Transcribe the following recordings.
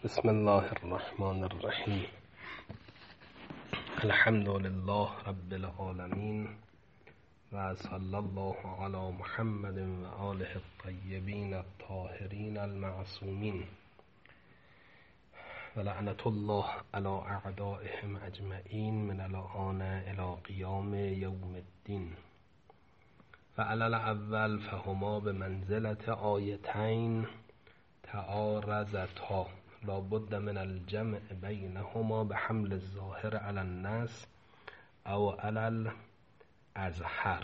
بسم الله الرحمن الرحیم. الحمد لله رب العالمین و صلی الله علی محمد و آله الطیبین الطاهرین المعصومین و لعنت الله علی اعدائهم اجمعین من الآن الی قیام یوم الدین. فعلی الاول فهما به منزلت آیتین تعارضتا لا بد من الجمع بینهما به حمل الظاهر علی الناس او علی الازهر.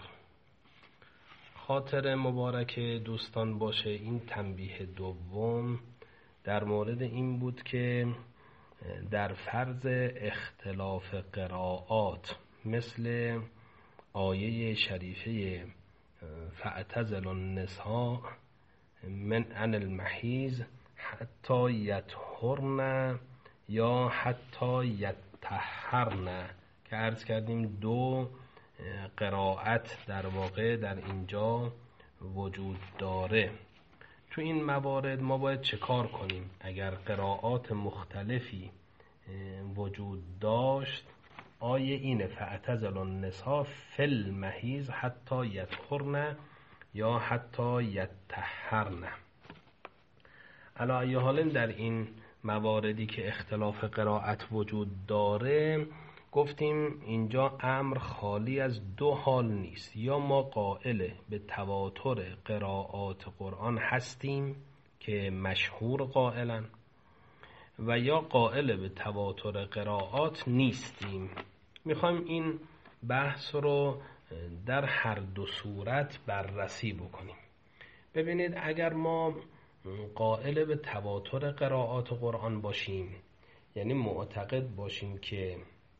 خاطر مبارک دوستان باشه این تنبیه دوم در مورد این بود که در فرض اختلاف قرائات مثل آیه شریفه فاعتزلوا النساء من عن المحیض حتی یطهرن یا حتی یطهرن که عرض کردیم دو قرائت در واقع در اینجا وجود داره. تو این موارد ما باید چه کار کنیم؟ اگر قرائات مختلفی وجود داشت، آیه اینه فاعتزلوا النساء فی المحیض حتی یطهرن یا حتی یطهرن. علی ای حال در این مواردی که اختلاف قرائت وجود داره گفتیم اینجا امر خالی از دو حال نیست. یا ما قائل به تواتر قرائات قرآن هستیم که مشهور قائلن و یا قائل به تواتر قرائات نیستیم. میخوایم این بحث رو در هر دو صورت بررسی بکنیم. ببینید اگر ما قائل به تواتر قرائات قرآن باشیم، یعنی معتقد باشیم که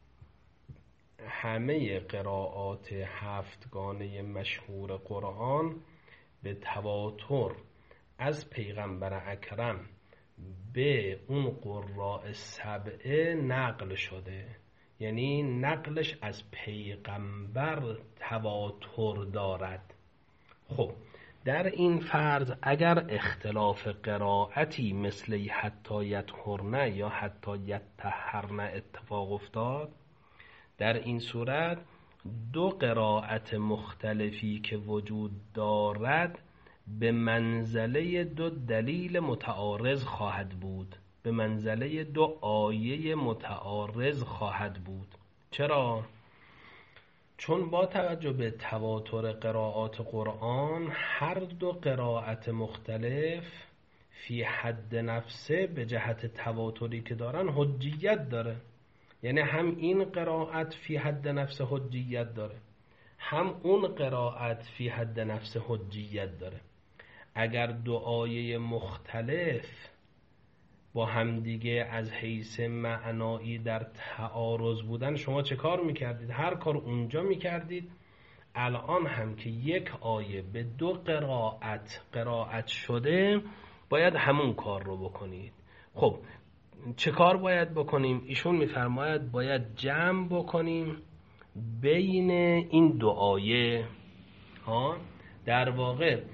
همه قرائات هفتگانه مشهور قرآن به تواتر از پیغمبر اکرم به اون قراء سبعه نقل شده، یعنی نقلش از پیغمبر تواتر دارد. خب در این فرض اگر اختلاف قرائتی مثل حتی یطهرن یا حتی یطهرن اتفاق افتاد، در این صورت دو قرائت مختلفی که وجود دارد به منزله دو دلیل متعارض خواهد بود، به منزله دو آیه متعارض خواهد بود. چرا؟ چون با توجه به تواتر قرائات قرآن هر دو قرائت مختلف فی حد نفسه به جهت تواتری که دارن حجیت داره. یعنی هم این قرائت فی حد نفسه حجیت داره، هم اون قرائت فی حد نفسه حجیت داره. اگر دو آیه مختلف با همدیگه از حیث معنایی در تعارض بودن، شما چه کار میکردید؟ هر کار اونجا میکردید. الان هم که یک آیه به دو قرائت شده باید همون کار رو بکنید. خب چه کار باید بکنیم؟ ایشون میفرماید باید جمع بکنیم بین این دو آیه. در واقع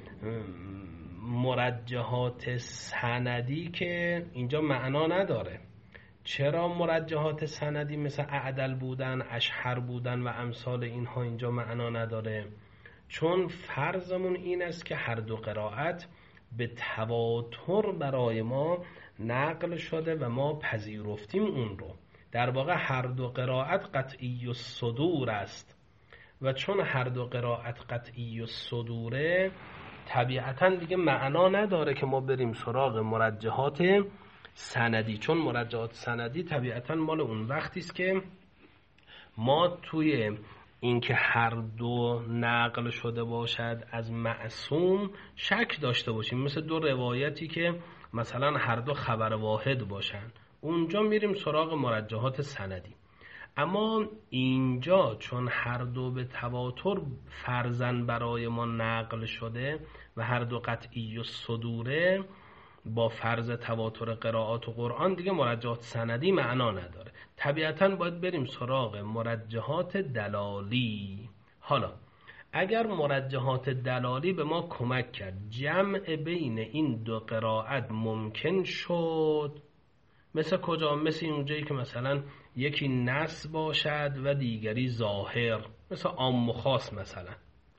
مرجحات سندی که اینجا معنا نداره. چرا مرجحات سندی مثل اعدل بودن، اشهر بودن و امثال اینها اینجا معنا نداره؟ چون فرضمون این است که هر دو قرائت به تواتر برای ما نقل شده و ما پذیرفتیم اون رو. در واقع هر دو قرائت قطعی الصدور است و چون هر دو قرائت قطعی الصدوره طبیعتاً دیگه معنا نداره که ما بریم سراغ مرجحات سندی، چون مرجحات سندی طبیعتاً مال اون وقتی است که ما توی اینکه هر دو نقل شده باشد از معصوم شک داشته باشیم، مثل دو روایتی که مثلا هر دو خبر واحد باشن، اونجا میریم سراغ مرجحات سندی. اما اینجا چون هر دو به تواتر فرضاً برای ما نقل شده و هر دو قطعی الصدوره، با فرض تواتر قرائات و قرآن دیگه مرجحات سندی معنا نداره. طبیعتاً باید بریم سراغ مرجحات دلالی. حالا اگر مرجحات دلالی به ما کمک کرد جمع بین این دو قرائت ممکن شد، مثل کجا؟ مثل اونجایی که مثلا یکی نص باشد و دیگری ظاهر، مثل عام و خاص مثلا.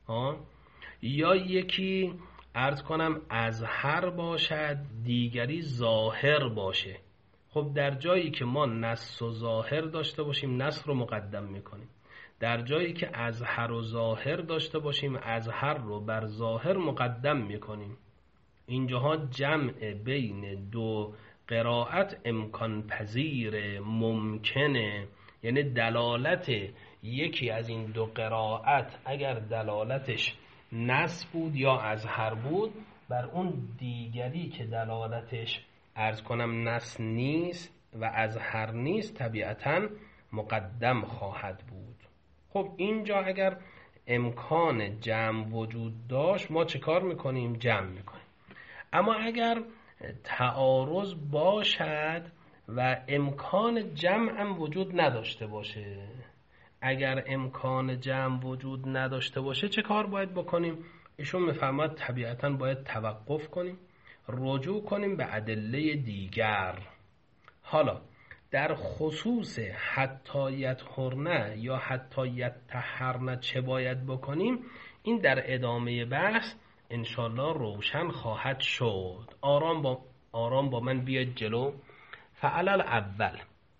یا یکی عرض کنم اظهر باشد دیگری ظاهر باشه. خب در جایی که ما نص و ظاهر داشته باشیم نص رو مقدم میکنیم، در جایی که اظهر و ظاهر داشته باشیم اظهر رو بر ظاهر مقدم میکنیم. اینجاها جمع بین دو قرائت امکان پذیر، ممکنه. یعنی دلالت یکی از این دو قرائت اگر دلالتش نص بود یا اظهر بود، بر اون دیگری که دلالتش عرض کنم نص نیست و اظهر نیست طبیعتاً مقدم خواهد بود. خب اینجا اگر امکان جمع وجود داشت ما چه کار میکنیم؟ جمع میکنیم. اما اگر تعارض باشد و امکان جمع هم وجود نداشته باشه، اگر امکان جمع وجود نداشته باشه چه کار باید بکنیم؟ ایشون میفرماد طبیعتاً باید توقف کنیم، رجوع کنیم به ادله دیگر. حالا در خصوص حتی یطهرن یا حتی یطهرن چه باید بکنیم؟ این در ادامه بحث انشالله روشن خواهد شد. آرام با من بیاید جلو. فعلل اول،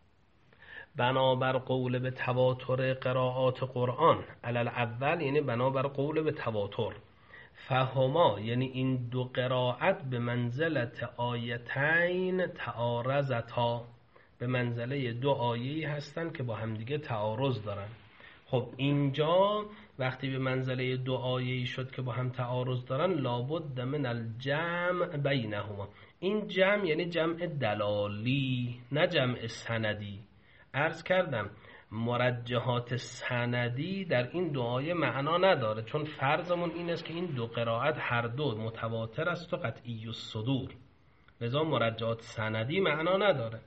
بنابر قول به تواتر قرائات قرآن، علل اول یعنی بنابر قول به تواتر، فهما یعنی این دو قرائت به منزلت آیتین تعارضتا، به منزله دو آیه‌ای هستند که با همدیگه تعارض دارن. خب اینجا وقتی به منزله دو آیه‌ای شد که با هم تعارض دارن، لابد من الجمع بینهما. این جمع یعنی جمع دلالی نه جمع سندی. عرض کردم مرجحات سندی در این دو آیه معنا نداره، چون فرضمون این است که این دو قرائت هر دو متواتر است و قطعی الصدور، لذا مرجحات سندی معنا نداره.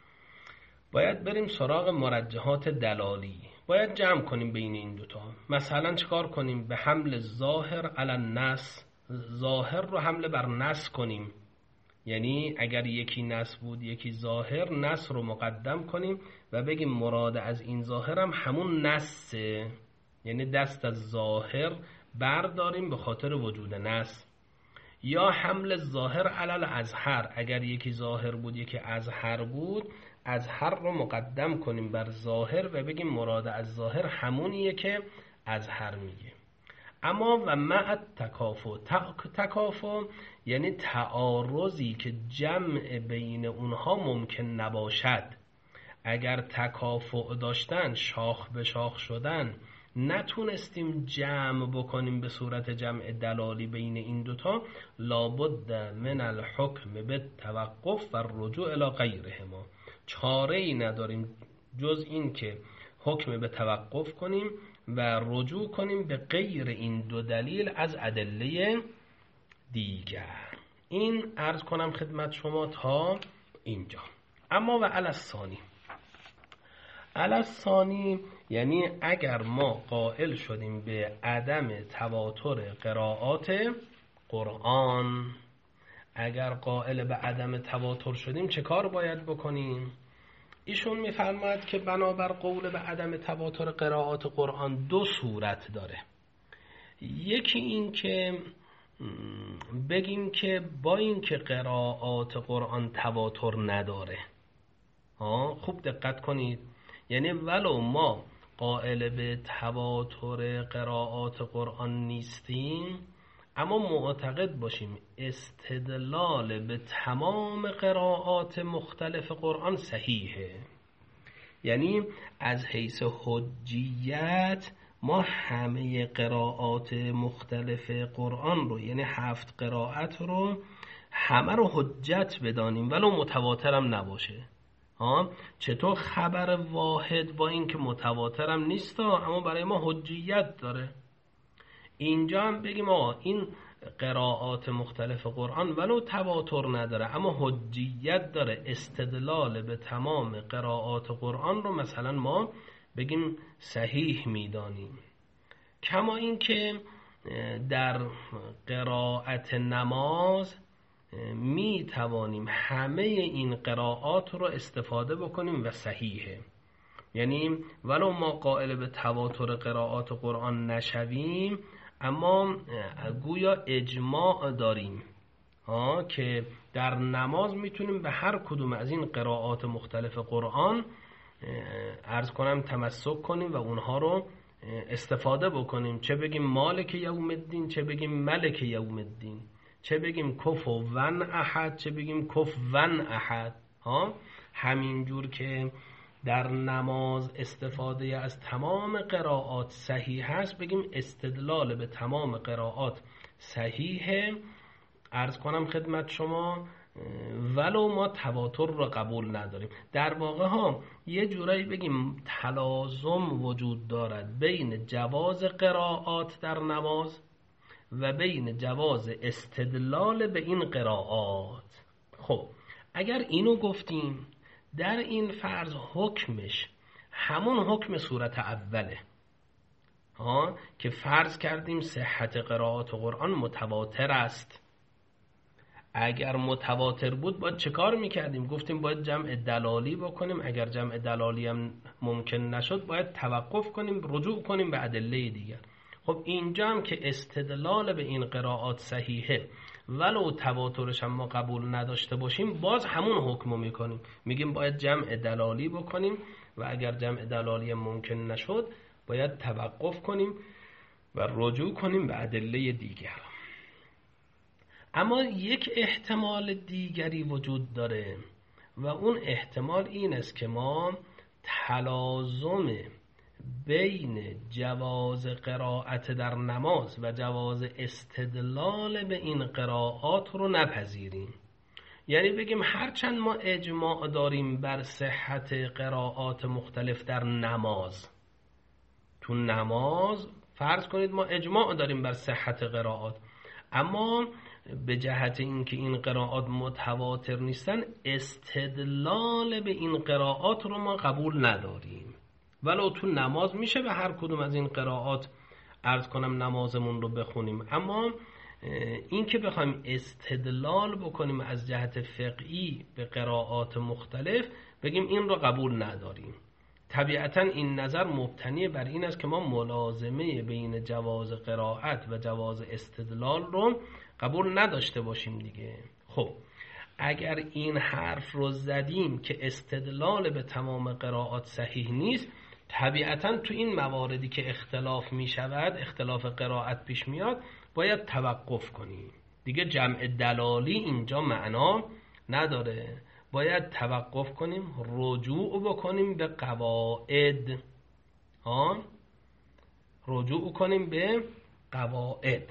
باید بریم سراغ مرجحات دلالی، باید جمع کنیم بین این دوتا. مثلا چکار کنیم؟ به حمل ظاهر علی النص، ظاهر رو حمل بر نص کنیم. یعنی اگر یکی نص بود یکی ظاهر، نص رو مقدم کنیم و بگیم مراد از این ظاهر هم همون نصه، یعنی دست از ظاهر برداریم به خاطر وجود نص. یا حمل ظاهر علی الاظهر، اگر یکی ظاهر بود یکی اظهر بود، اظهر رو مقدم کنیم بر ظاهر و بگیم مراد از ظاهر همونیه که اظهر میگه. اما و مع تکافؤ یعنی تعارضی که جمع بین اونها ممکن نباشد. اگر تکافؤ داشتن، شاخ به شاخ شدن، نتونستیم جمع بکنیم به صورت جمع دلالی بین این دوتا، لابد من الحکم به توقف و رجوع الی غیرهما. چاره ای نداریم جز این که حکم به توقف کنیم و رجوع کنیم به غیر این دو دلیل از ادله دیگر. این عرض کنم خدمت شما تا اینجا. اما و علی الثانی یعنی اگر ما قائل شدیم به عدم تواتر قرائات قرآن، اگر قائل به عدم تواتر شدیم چه کار باید بکنیم؟ ایشون میفرماید که بنابر قول به عدم تواتر قرائات قرآن دو صورت داره. یکی این که بگیم که با این که قرائات قرآن تواتر نداره، خوب دقت کنید، یعنی ولو ما قائل به تواتر قرائات قرآن نیستیم اما معتقد باشیم استدلال به تمام قرائات مختلف قرآن صحیحه. یعنی از حیث حجیت ما همه قرائات مختلف قرآن رو، یعنی 7 قرائت رو همه رو حجت بدانیم ولو متواترم نباشه. چطور خبر واحد با این که متواترم نیست اما برای ما حجیت داره؟ اینجا هم بگیم این قرائات مختلف قرآن ولو تواتر نداره اما حجیت داره، استدلال به تمام قرائات قرآن رو مثلا ما بگیم صحیح میدانیم. کما این که در قرائت نماز می توانیم همه این قرائات رو استفاده بکنیم و صحیحه. یعنی ولو ما قائل به تواتر قرائات قرآن نشویم، اما گویا اجماع داریم که در نماز میتونیم به هر کدوم از این قرائات مختلف قرآن عرض کنم تمسک کنیم و اونها رو استفاده بکنیم. چه بگیم مالک یوم الدین، چه بگیم ملک یوم الدین، چه بگیم کفوً احد، چه بگیم کفوً احد. همینجور که در نماز استفاده از تمام قرائات صحیح هست، بگیم استدلال به تمام قرائات صحیحه. عرض کنم خدمت شما ولو ما تواتر رو قبول نداریم. در واقع یه جورایی بگیم تلازم وجود دارد بین جواز قرائات در نماز و بین جواز استدلال به این قرائات. خب اگر اینو گفتیم، در این فرض حکمش همون حکم صورت اوله که فرض کردیم صحت قرائات قرآن متواتر است. اگر متواتر بود باید چه کار میکردیم؟ گفتیم باید جمع دلالی بکنیم. اگر جمع دلالی هم ممکن نشد، باید توقف کنیم، رجوع کنیم به ادله دیگر. خب اینجا هم که استدلال به این قرائات صحیحه، ولو تواترش هم ما قبول نداشته باشیم، باز همون حکمو میکنیم، میگیم باید جمع دلالی بکنیم و اگر جمع دلالی هم ممکن نشد، باید توقف کنیم و رجوع کنیم به ادله دیگر. اما یک احتمال دیگری وجود داره و اون احتمال این است که ما تلازم بین جواز قرائت در نماز و جواز استدلال به این قرائات رو نپذیریم. یعنی بگیم هرچند ما اجماع داریم بر صحت قرائات مختلف در نماز، تو نماز فرض کنید ما اجماع داریم بر صحت قرائات، اما به جهت اینکه این قرائات متواتر نیستن، استدلال به این قرائات رو ما قبول نداریم. ولو تو نماز میشه به هر کدوم از این قرائات عرض کنم نمازمون رو بخونیم، اما این که بخوایم استدلال بکنیم از جهت فقهی به قرائات مختلف، بگیم این رو قبول نداریم. طبیعتا این نظر مبتنی بر این است که ما ملازمه بین جواز قرائت و جواز استدلال رو قبول نداشته باشیم دیگه. خب اگر این حرف رو زدیم که استدلال به تمام قرائات صحیح نیست، طبیعتا تو این مواردی که اختلاف می شود، اختلاف قرائت پیش میاد، باید توقف کنیم دیگه. جمع دلالی اینجا معنا نداره، باید توقف کنیم، رجوع بکنیم به قواعد. رجوع کنیم به قواعد.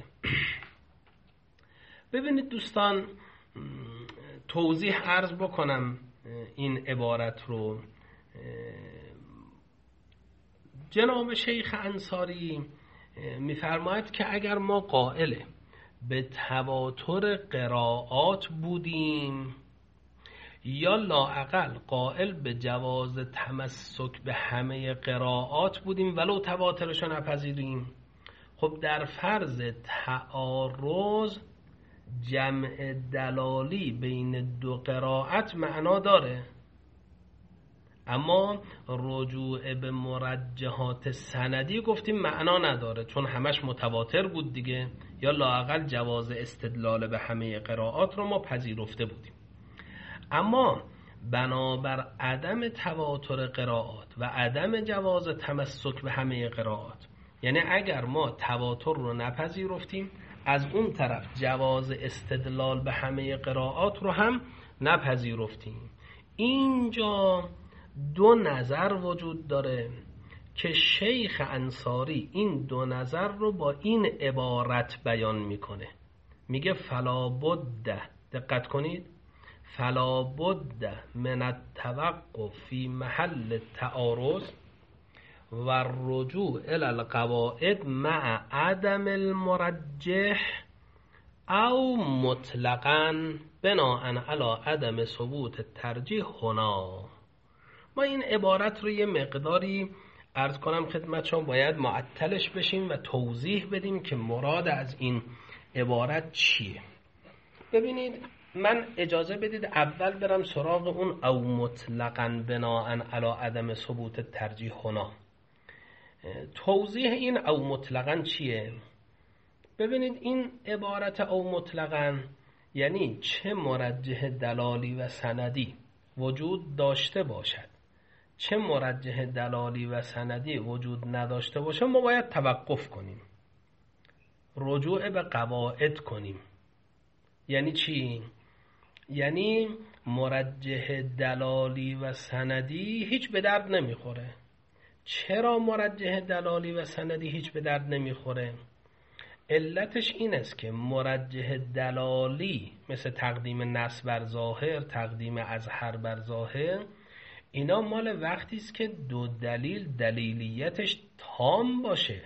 ببینید دوستان، توضیح عرض بکنم این عبارت رو. جناب شیخ انصاری میفرماید که اگر ما قائل به تواتر قرائات بودیم یا لااقل قائل به جواز تمسک به همه قرائات بودیم ولو تواترش رو نپذیریم، خب در فرض تعارض جمع دلالی بین دو قرائت معنا داره، اما رجوع به مرجحات سندی گفتیم معنا نداره، چون همش متواتر بود دیگه، یا لااقل جواز استدلال به همه قرائات رو ما پذیرفته بودیم. اما بنابر عدم تواتر قرائات و عدم جواز تمسک به همه قرائات، یعنی اگر ما تواتر رو نپذیرفتیم، از اون طرف جواز استدلال به همه قرائات رو هم نپذیرفتیم، اینجا دو نظر وجود داره که شیخ انصاری این دو نظر رو با این عبارت بیان میکنه. میگه فلا بد، دقت کنید، فلا بد من التوقف فی محل التعارض و الرجوع الی القواعد مع عدم المرجح او مطلقاً بناء علی عدم ثبوت الترجیح هنا. ما این عبارت رو یه مقداری عرض کنم خدمت شما باید معطلش بشیم و توضیح بدیم که مراد از این عبارت چیه. ببینید من اجازه بدید اول برم سراغ اون او مطلقاً بناءً علی عدم ثبوت ترجیح هنا. توضیح این او مطلقاً چیه؟ ببینید این عبارت او مطلقاً یعنی چه مرجح دلالی و سندی وجود داشته باشد، چه مرجح دلالی و سندی وجود نداشته باشه، ما باید توقف کنیم، رجوع به قواعد کنیم. یعنی چی؟ یعنی مرجح دلالی و سندی هیچ به درد نمیخوره. چرا مرجح دلالی و سندی هیچ به درد نمیخوره؟ علتش این است که مرجح دلالی مثل تقدیم نص بر ظاهر، تقدیم اظهر بر ظاهر، اینا مال وقتی است که دو دلیل دلیلیتش تام باشه،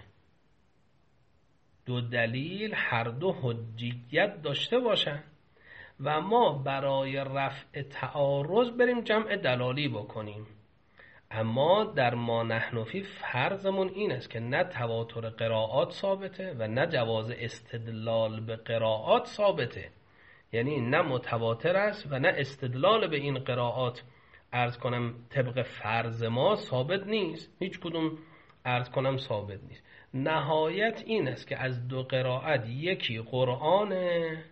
دو دلیل هر دو حجیت داشته باشن و ما برای رفع تعارض بریم جمع دلالی بکنیم. اما در ما نحن فی فرضمون این است که نه تواتر قرائات ثابته و نه جواز استدلال به قرائات ثابته. یعنی نه متواتر است و نه استدلال به این قرائات عرض کنم طبق فرض ما ثابت نیست، هیچ کدوم عرض کنم ثابت نیست. نهایت این است که از دو قرائت یکی قرآنه،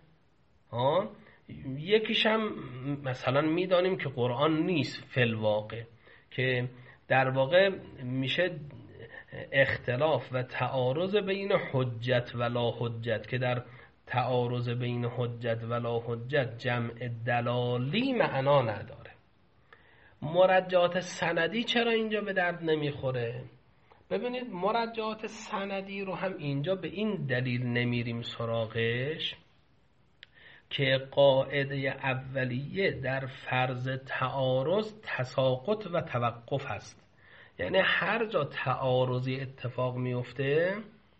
یکیش هم مثلا میدانیم که قرآن نیست فی الواقع، که در واقع میشه اختلاف و تعارض بین حجت و لا حجت، که در تعارض بین حجت و لا حجت جمع دلالی معنا نداره. مرجعات سندی چرا اینجا به درد نمیخوره؟ ببینید مرجعات سندی رو هم اینجا به این دلیل نمیریم سراغش که قاعده اولیه در فرض تعارض تساقط و توقف هست. یعنی هر جا تعارضی اتفاق میفته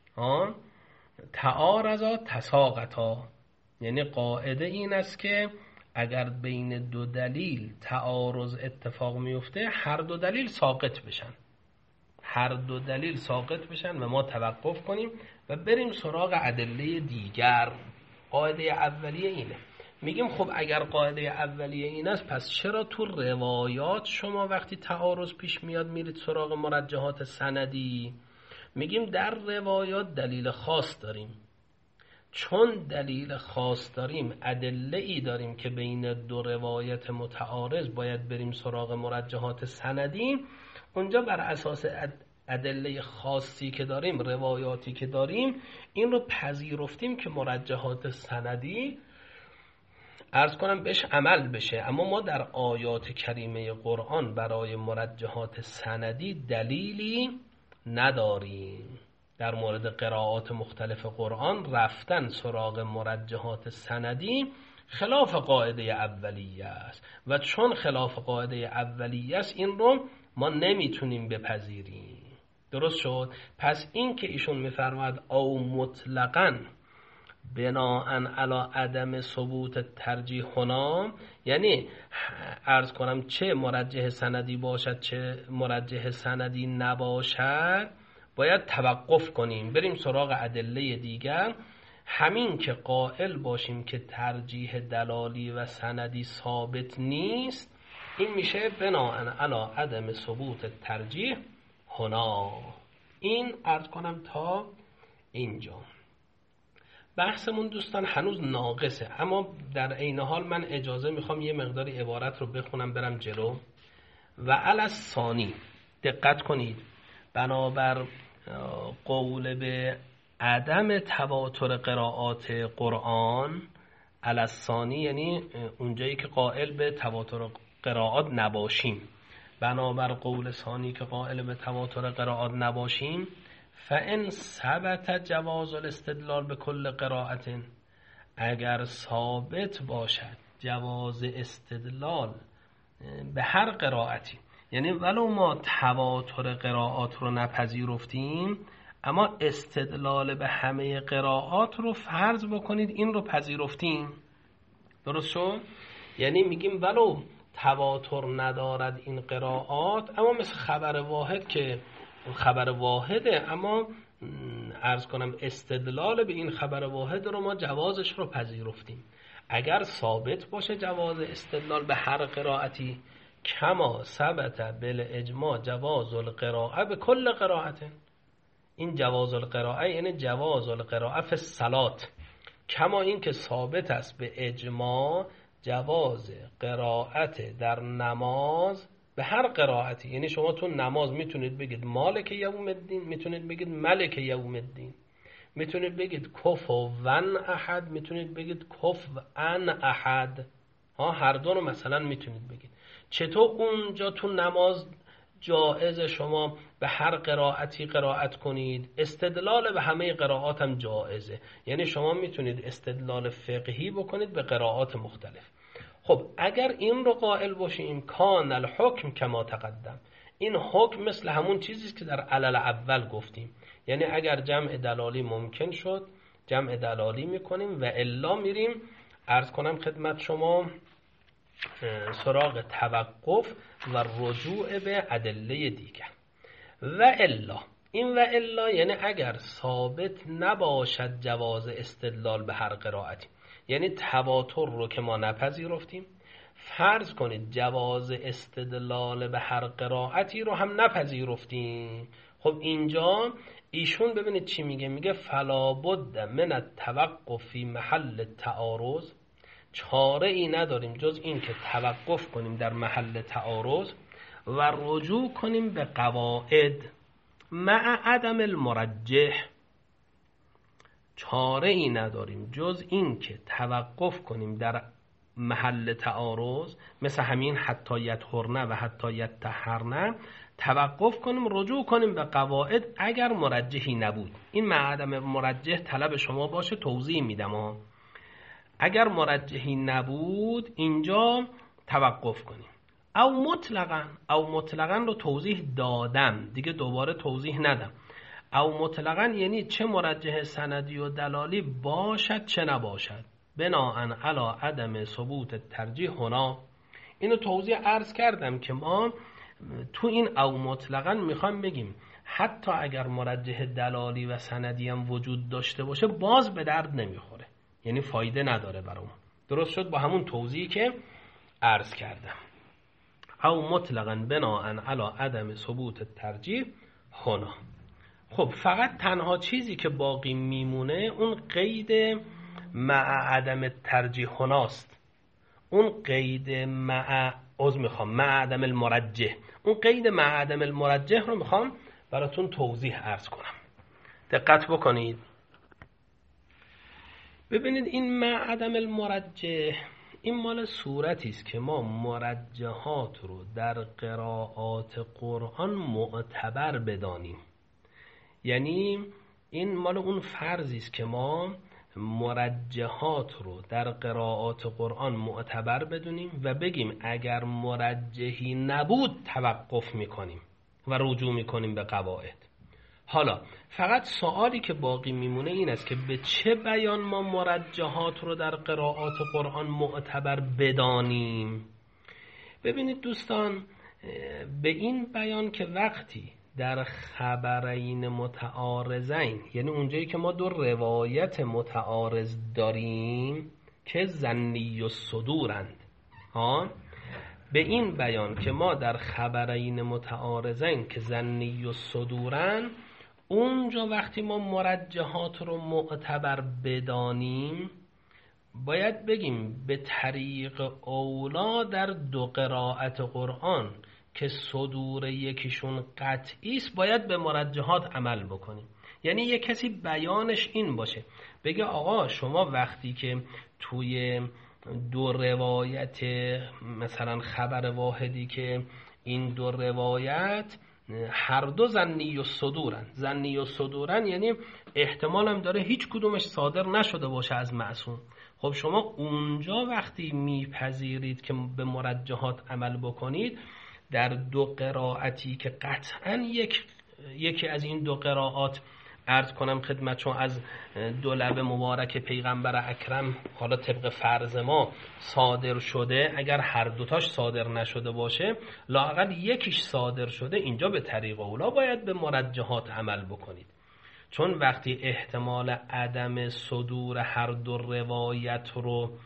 تعارضا تساقطا، یعنی قاعده این است که اگر بین دو دلیل تعارض اتفاق میفته هر دو دلیل ساقط بشن، هر دو دلیل ساقط بشن و ما توقف کنیم و بریم سراغ ادله دیگر. قاعده اولیه اینه. میگیم خب اگر قاعده اولیه این است پس چرا تو روایات شما وقتی تعارض پیش میاد میرید سراغ مرجحات سندی؟ میگیم در روایات دلیل خاص داریم، چون دلیل خاص داریم ادله ای داریم که بین دو روایت متعارض باید بریم سراغ مرجحات سندی. اونجا بر اساس ادله خاصی که داریم، روایاتی که داریم، این رو پذیرفتیم که مرجحات سندی عرض کنم بهش عمل بشه. اما ما در آیات کریمه قرآن برای مرجحات سندی دلیلی نداریم. در مورد قرائات مختلف قرآن رفتن سراغ مرجحات سندی خلاف قاعده اولیه است و چون خلاف قاعده اولیه است این رو ما نمیتونیم بپذیریم. درست شد؟ پس این که ایشون میفرماد او مطلقاً بناءً علی عدم ثبوت ترجیح هنا، یعنی عرض کنم چه مرجح سندی باشد چه مرجح سندی نباشد باید توقف کنیم، بریم سراغ ادله دیگر. همین که قائل باشیم که ترجیح دلالی و سندی ثابت نیست، این میشه بناءً علی عدم ثبوت ترجیح هنا. این عرض کنم تا اینجا. بحثمون دوستان هنوز ناقصه، اما در عین حال من اجازه میخوام یه مقداری عبارت رو بخونم برم جلو. و علی الثانی، دقت کنید، بنابر قول به عدم تواتر قرائات قرآن، علی الثانی یعنی اونجایی که قائل به تواتر قرائات نباشیم، بنابر قول ثانی که قائل به تواتر قرائات نباشیم، فإن ثبت جواز الاستدلال به کل قرائت، اگر ثابت باشد جواز استدلال به هر قرائتی، یعنی ولو ما تواتر قرائات رو نپذیرفتیم اما استدلال به همه قرائات رو فرض بکنید این رو پذیرفتیم. درست شد؟ یعنی میگیم ولو تواتر ندارد این قرائات، اما مثل خبر واحد که خبر واحده، اما عرض کنم استدلال به این خبر واحد رو ما جوازش رو پذیرفتیم. اگر ثابت باشه جواز استدلال به هر قرائتی، کما ثبت بالاجماع جواز القراءه به کل قراءت. این جواز القراءه یعنی جواز القراءه فی الصلات، کما این که ثابت است به اجماع جواز قرائت در نماز به هر قرائتی. یعنی شما تو نماز میتونید بگید مالک یوم الدین، میتونید بگید ملک یوم الدین، میتونید بگید کفوان احد، میتونید بگید کفوان احد. هر دو رو مثلا میتونید بگید. چطور اونجا تو نماز جائز شما به هر قرائتی قرائت کنید، استدلال به همه قرائات هم جائزه. یعنی شما میتونید استدلال فقهی بکنید به قرائات مختلف. خب اگر این رو قائل باشیم کان الحکم کما تقدم، این حکم مثل همون چیزیست که در علل اول گفتیم. یعنی اگر جمع دلالی ممکن شد جمع دلالی میکنیم و الا میریم عرض کنم خدمت شما سراغ توقف و رجوع به ادله دیگر. و الا، این و الا یعنی اگر ثابت نباشد جواز استدلال به هر قرائتی، یعنی تواتر رو که ما نپذیرفتیم، فرض کنید جواز استدلال به هر قرائتی رو هم نپذیرفتیم. خب اینجا ایشون ببینید چی میگه، میگه فلا بد من التوقف فی محل تعارض، چاره ای نداریم جز این که توقف کنیم در محل تعارض و رجوع کنیم به قواعد مع عدم المرجح. چاره ای نداریم جز این که توقف کنیم در محل تعارض، مثل همین حتی یطهرن و حتی یطهرن، توقف کنیم رجوع کنیم به قواعد اگر مرجحی نبود. این مع عدم مرجح طلب شما باشه توضیح میدم. اگر مرجحی نبود اینجا توقف کنیم. او مطلقاً رو توضیح دادم دیگه، دوباره توضیح ندم. او مطلقاً یعنی چه مرجح سندی و دلالی باشد چه نباشد، بناءً علی عدم ثبوت ترجیح هنا. اینو توضیح عرض کردم که ما تو این او مطلقاً میخوایم بگیم حتی اگر مرجح دلالی و سندی هم وجود داشته باشه باز به درد نمیخوره، یعنی فایده نداره برامون. درست شد با همون توضیحی که عرض کردم. او مطلقاً بناءً علی عدم ثبوت ترجیح هنا. خب فقط تنها چیزی که باقی میمونه اون قید مع عدم ترجیح هناست. اون قید مع عدم المرجح، اون قید مع عدم المرجح رو میخوام براتون توضیح عرض کنم. دقت بکنید. ببینید این مع عدم المرجح این مال صورتی است که ما مرجحات رو در قرائات قرآن معتبر بدانیم. یعنی این مال اون فرضی است که ما مرجحات رو در قرائات قرآن معتبر بدونیم و بگیم اگر مرجحی نبود توقف میکنیم و رجوع میکنیم به قواعد. حالا فقط سوالی که باقی میمونه این است که به چه بیان ما مرجحات رو در قرائات قرآن معتبر بدانیم. ببینید دوستان، به این بیان که وقتی در خبرین متعارضین، یعنی اونجایی که ما دو روایت متعارض داریم که ظنی و صدورند، به این بیان که ما در خبرین متعارضین که ظنی و صدورند، اونجا وقتی ما مرجحات رو معتبر بدانیم باید بگیم به طریق اولا در دو قرائت قرآن که صدور یکیشون قطعی است باید به مرجحات عمل بکنیم. یعنی یک کسی بیانش این باشه بگه آقا شما وقتی که توی دو روایت مثلا خبر واحدی که این دو روایت هر دو ظنی و صدورن، ظنی و صدورن یعنی احتمال هم داره هیچ کدومش صادر نشده باشه از معصوم. خب شما اونجا وقتی میپذیرید که به مرجحات عمل بکنید در دو قرائتی که قطعا یکی از این دو قرائات عرض کنم خدمتشون از دو لب مبارک پیغمبر اکرم حالا طبق فرض ما صادر شده، اگر هر دوتاش صادر نشده باشه لااقل یکیش صادر شده، اینجا به طریق اولا باید به مرجحات عمل بکنید. چون وقتی احتمال عدم صدور هر دو روایت رو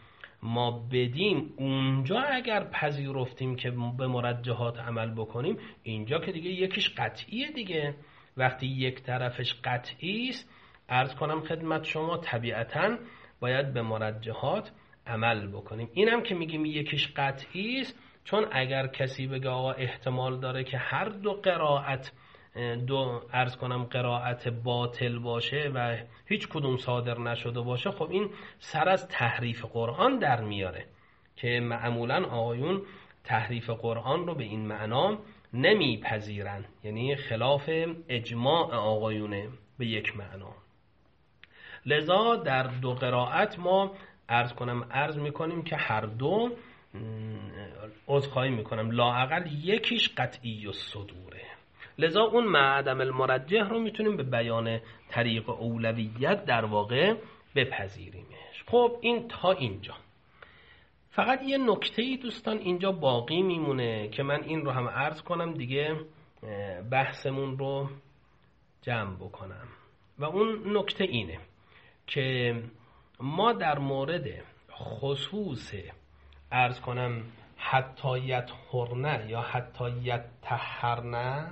ما بدیم، اونجا اگر پذیرفتیم که به مرجحات عمل بکنیم، اینجا که دیگه یکیش قطعیه دیگه. وقتی یک طرفش قطعی است، عرض کنم خدمت شما، طبیعتاً باید به مرجحات عمل بکنیم. اینم که میگیم یکیش قطعی است، چون اگر کسی بگه آقا احتمال داره که هر دو قرائت عرض کنم قرائت باطل باشه و هیچ کدوم صادر نشده باشه، خب این سر از تحریف قرآن در میاره که معمولا آقایون تحریف قرآن رو به این معنا نمیپذیرن، یعنی خلاف اجماع آقایونه به یک معنا. لذا در دو قرائت ما عرض میکنیم که هر دو، عذرخواهی میکنم، لااقل یکیش قطعی الصدوره. لذا اون معدم المرجح رو میتونیم به بیان طریق اولویت در واقع بپذیریمش. خب این تا اینجا. فقط یه نکته‌ای دوستان اینجا باقی میمونه که من این رو هم عرض کنم دیگه بحثمون رو جمع بکنم، و اون نکته اینه که ما در مورد خصوص عرض کنم حتی یطهرن یا حتی یطهرن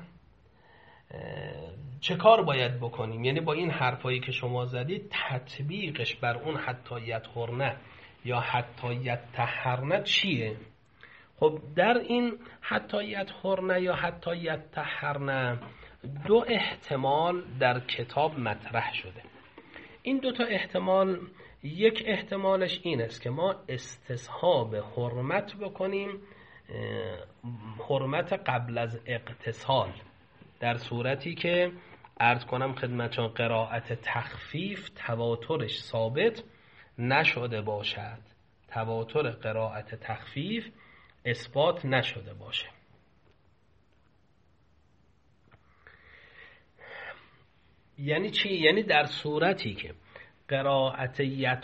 چه کار باید بکنیم، یعنی با این حرفایی که شما زدید تطبیقش بر اون حتی یطهرن یا حتی یطهرن چیه؟ خب در این حتی یطهرن یا حتی یطهرن دو احتمال در کتاب مطرح شده. این دو تا احتمال، یک احتمالش این است که ما استصحاب حرمت بکنیم، حرمت قبل از اغتسال، در صورتی که عرض کنم خدمتشان قرائت تخفیف تواترش ثابت نشده باشد، تواتر قرائت تخفیف اثبات نشده باشه. یعنی چی؟ یعنی در صورتی که قرائت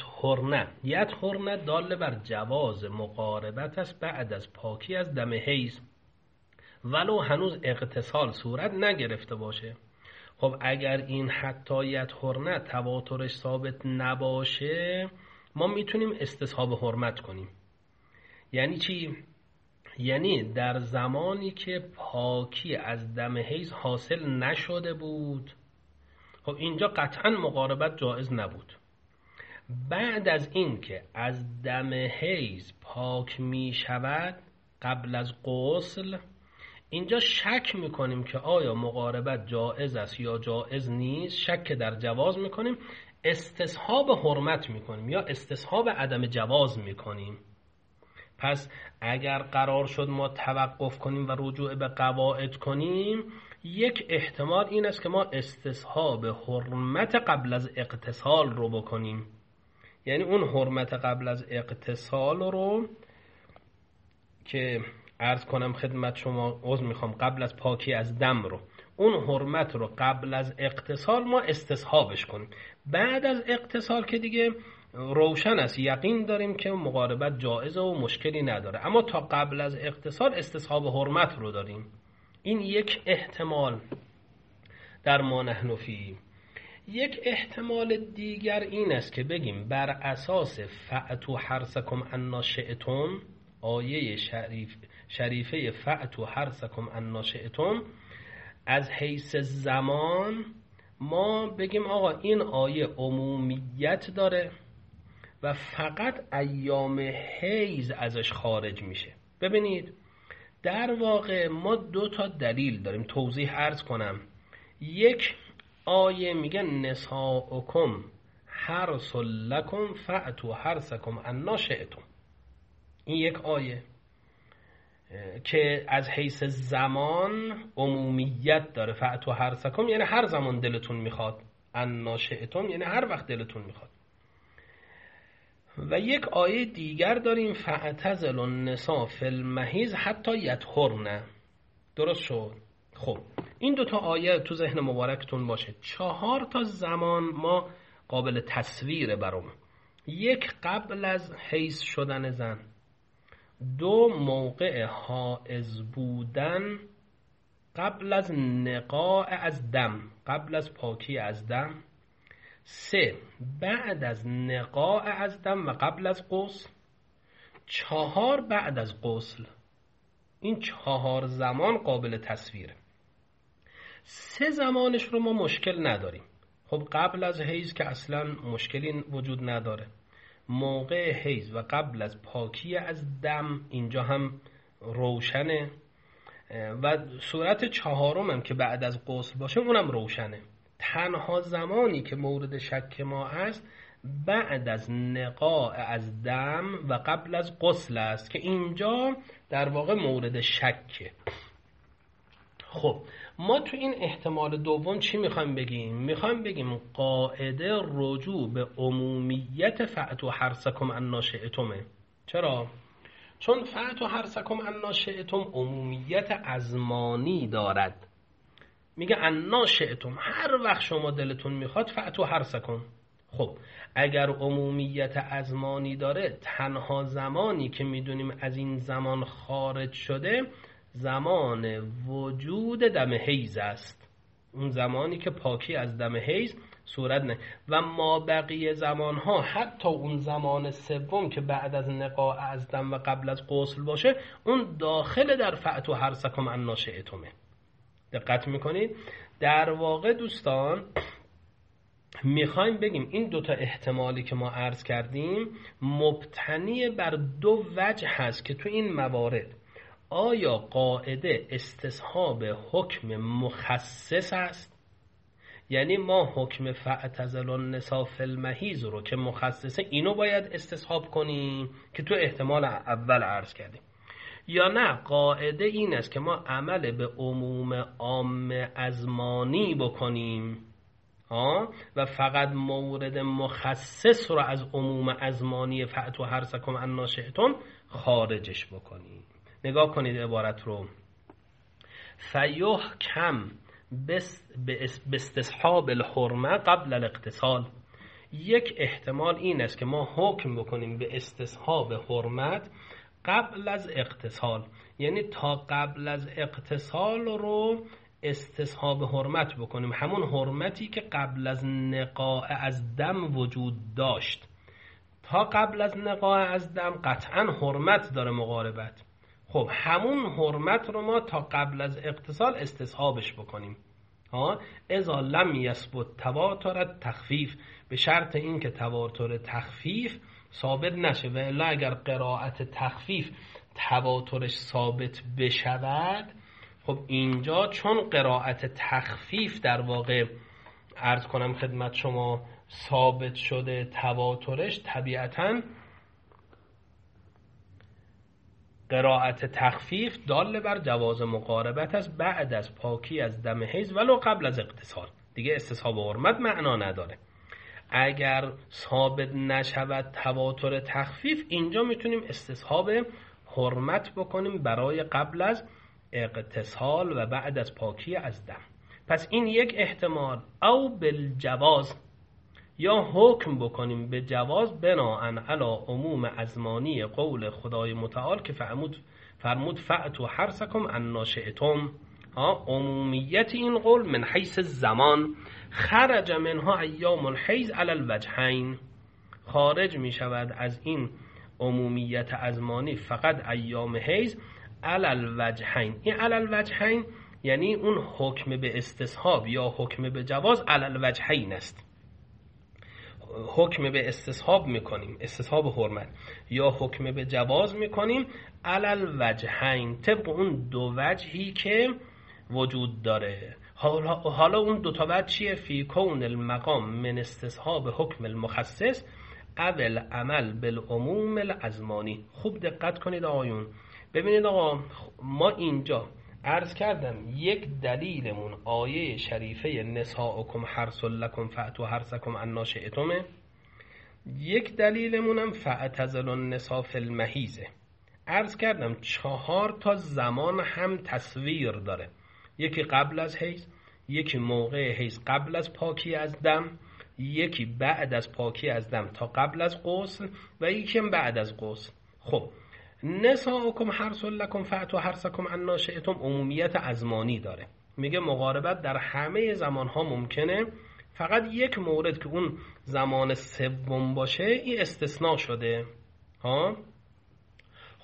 یطهرن دال بر جواز مقاربت است بعد از پاکی از دم حیض، ولو هنوز اغتسال صورت نگرفته باشه. خب اگر این حتی یطهرن تواترش ثابت نباشه، ما میتونیم استصحاب حرمت کنیم. یعنی چی؟ یعنی در زمانی که پاکی از دم حیض حاصل نشده بود، خب اینجا قطعا مقاربت جایز نبود. بعد از این که از دم حیض پاک می شود قبل از غسل، اینجا شک میکنیم که آیا مقاربت جایز است یا جایز نیست، شک در جواز میکنیم، استصحاب حرمت میکنیم یا استصحاب عدم جواز میکنیم. پس اگر قرار شد ما توقف کنیم و رجوع به قواعد کنیم، یک احتمال این است که ما استصحاب حرمت قبل از اغتسال رو بکنیم، یعنی اون حرمت قبل از اغتسال رو که عرض کنم خدمت شما، عذر میخوام، قبل از پاکی از دم رو، اون حرمت رو قبل از اغتسال ما استصحابش کنیم. بعد از اغتسال که دیگه روشن است، یقین داریم که مقاربت جایزه و مشکلی نداره، اما تا قبل از اغتسال استصحاب حرمت رو داریم. این یک احتمال در ما نحن فیه. یک احتمال دیگر این است که بگیم بر اساس فأتوا حرثکم انا شئتم، آیه شریفه فأتوا حرثکم انا شئتم، از حیث زمان ما بگیم آقا این آیه عمومیت داره و فقط ایام حیض ازش خارج میشه. ببینید در واقع ما دو تا دلیل داریم، توضیح عرض کنم. یک آیه میگه نساؤکم حرث لکم فأتوا حرثکم انا شئتم، این یک آیه که از حیث زمان عمومیت داره. فأتوا حرثکم یعنی هر زمان دلتون میخواد، انا شئتم یعنی هر وقت دلتون میخواد. و یک آیه دیگر داریم فاعتزلوا النساء فی المحیض حتی یطهرن. درست شد؟ خب این دوتا آیه تو ذهن مبارکتون باشه. 4 تا زمان ما قابل تصویر برام. یک قبل از حیض شدن زن، 2 موقع حائض بودن، قبل از نقاء از دم، قبل از پاکی از دم، 3 بعد از نقاء از دم و قبل از غسل، 4 بعد از غسل. این 4 زمان قابل تصویره. 3 زمانش رو ما مشکل نداریم. خب قبل از حیض که اصلا مشکلی وجود نداره، موقع حیض و قبل از پاکی از دم اینجا هم روشنه، و صورت 4 هم که بعد از غسل باشه اونم روشنه. تنها زمانی که مورد شک ما است بعد از نقاء از دم و قبل از غسل است که اینجا در واقع مورد شکه. خب ما تو این احتمال دوم چی میخوایم بگیم؟ میخوایم بگیم قاعده رجوع به عمومیت فأتوا حرثکم انا شئتمه. چرا؟ چون فأتوا حرثکم انا شئتم عمومیت ازمانی دارد. میگه انا شئتم، هر وقت شما دلتون میخواد فأتوا حرثکم. خب اگر عمومیت ازمانی داره، تنها زمانی که میدونیم از این زمان خارج شده زمان وجود دم حیض است، اون زمانی که پاکی از دم حیض صورت نه. و ما بقیه زمانها، حتی اون زمان سوم که بعد از نقاء از دم و قبل از غسل باشه، اون داخل در فأتوا حرثکم انا شئتمه. دقت میکنید؟ در واقع دوستان میخوایم بگیم این دوتا احتمالی که ما عرض کردیم مبتنی بر 2 وجه هست که تو این موارد آیا قاعده استصحاب حکم مخصص است، یعنی ما حکم فاعتزلوا النساء فی المحیض رو که مخصصه اینو باید استصحاب کنیم که تو احتمال اول عرض کردیم، یا نه قاعده این است که ما عمل به عموم عام ازمانی بکنیم و فقط مورد مخصص رو از عموم ازمانی فأتوا حرثکم انا شئتم خارجش بکنیم. نگاه کنید عبارت رو. فیحکم باستصحاب الحرمه قبل الاغتسال. یک احتمال این است که ما حکم بکنیم به استصحاب حرمت قبل از اغتسال، یعنی تا قبل از اغتسال رو استصحاب حرمت بکنیم، همون حرمتی که قبل از نقاء از دم وجود داشت. تا قبل از نقاء از دم قطعا حرمت داره مقاربت. خب همون حرمت رو ما تا قبل از اغتسال استصحابش بکنیم. اذا لم یثبت تواتر تخفیف، به شرط این که تواتر تخفیف ثابت نشه، و الا اگر قرائت تخفیف تواترش ثابت بشود، خب اینجا چون قرائت تخفیف در واقع عرض کنم خدمت شما ثابت شده تواترش، طبیعتاً قرائت تخفیف دال بر جواز مقاربت است بعد از پاکی از دم حیض ولو قبل از اغتسال. دیگه استصحاب حرمت معنا نداره. اگر ثابت نشود تواتر تخفیف، اینجا میتونیم استصحاب حرمت بکنیم برای قبل از اغتسال و بعد از پاکی از دم. پس این یک احتمال. او بالجواز، یا حکم بکنیم به جواز بناءً علی عموم ازمانی قول خدای متعال که فرمود فأتوا حرثکم انا شئتم. عمومیت این قول من حیث الزمان خرج منها ایام الحیض علی الوجهین، خارج می شود از این عمومیت ازمانی فقط ایام حیض علی الوجهین. این علی الوجهین یعنی اون حکم به استصحاب یا حکم به جواز علی الوجهین است. حکم به استصحاب میکنیم، استصحاب حرمت، یا حکم به جواز میکنیم علی الوجهین، طبق اون 2 وجهی که وجود داره. حالا اون 2 تا وجه چیه؟ فی کون المقام من استصحاب حکم المخصص اول عمل بالعموم الازمانی. خوب دقت کنید آقایون. ببینید آقا، ما اینجا عرض کردم یک دلیلمون آیه شریفه نساؤکم حرث لکم فأتوا حرثکم انا شئتم، یک دلیلمونم فاعتزلوا النساء فی المحیض. عرض کردم 4 تا زمان هم تصویر داره، یکی قبل از حیض، یکی موقع حیض قبل از پاکی از دم، یکی بعد از پاکی از دم تا قبل از غسل، و یکی بعد از غسل. خب نساؤکم حرث لکم فأتوا حرثکم انا شئتم عمومیت ازمانی داره، میگه مقاربت در همه زمانها ممکنه، فقط یک مورد که اون زمان سوم باشه این استثناء شده.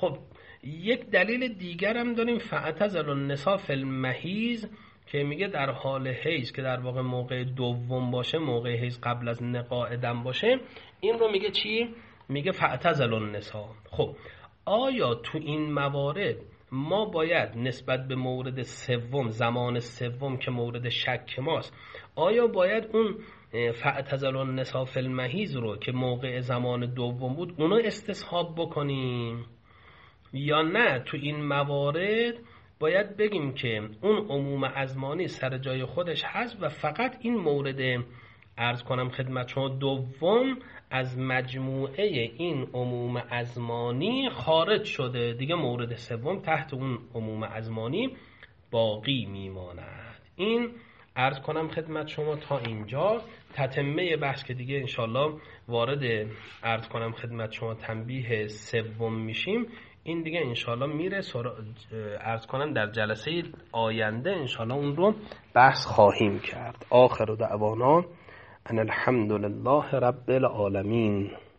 خب یک دلیل دیگر هم داریم، فاعتزلوا النساء فی المحیض، که میگه در حال حیض که در واقع موقع دوم باشه، موقع حیض قبل از نقاء دم باشه، این رو میگه چی؟ میگه فاعتزلوا النساء. خب آیا تو این موارد ما باید نسبت به مورد سوم، زمان سوم که مورد شک ماست، آیا باید اون فاعتزلوا النساء فی المحیض رو که موقع زمان دوم بود اونو استصحاب بکنیم، یا نه تو این موارد باید بگیم که اون عموم ازمانی سر جای خودش هست و فقط این مورد عرض کنم خدمت شما دوم از مجموعه این عموم ازمانی خارج شده، دیگه مورد سوم تحت اون عموم ازمانی باقی میماند. این عرض کنم خدمت شما تا اینجا تتمه بحث که دیگه انشالله وارد عرض کنم خدمت شما تنبیه سوم میشیم. این دیگه انشالله میره عرض کنم در جلسه آینده انشالله اون رو بحث خواهیم کرد. آخر دعوانا ان الحمد لله رب العالمین.